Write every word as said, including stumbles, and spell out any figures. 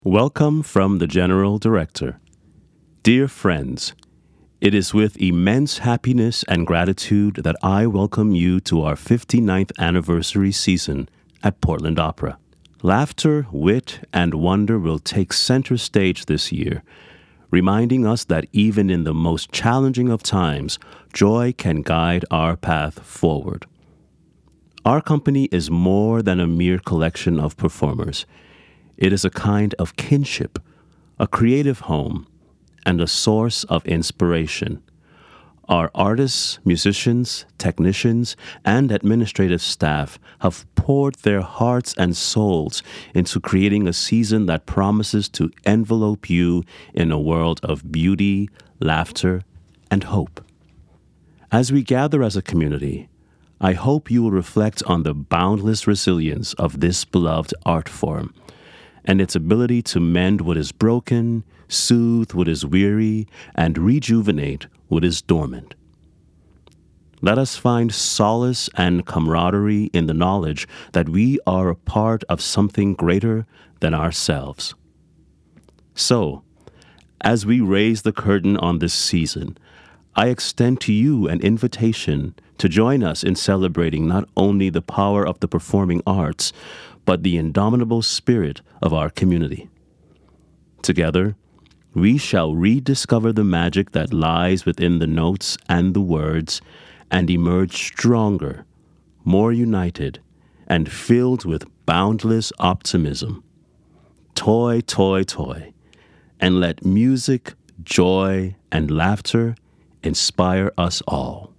Welcome from the General Director. Dear friends, it is with immense happiness and gratitude that I welcome you to our fifty-ninth anniversary season at Portland Opera. Laughter, wit, and wonder will take center stage this year, reminding us that even in the most challenging of times, joy can guide our path forward. Our company is more than a mere collection of performers. It is a kind of kinship, a creative home, and a source of inspiration. Our artists, musicians, technicians, and administrative staff have poured their hearts and souls into creating a season that promises to envelope you in a world of beauty, laughter, and hope. As we gather as a community, I hope you will reflect on the boundless resilience of this beloved art form and its ability to mend what is broken, soothe what is weary, and rejuvenate what is dormant. Let us find solace and camaraderie in the knowledge that we are a part of something greater than ourselves. So, as we raise the curtain on this season, I extend to you an invitation to join us in celebrating not only the power of the performing arts, but the indomitable spirit of our community. Together, we shall rediscover the magic that lies within the notes and the words and emerge stronger, more united, and filled with boundless optimism. Toy, toy, toy, and let music, joy, and laughter inspire us all.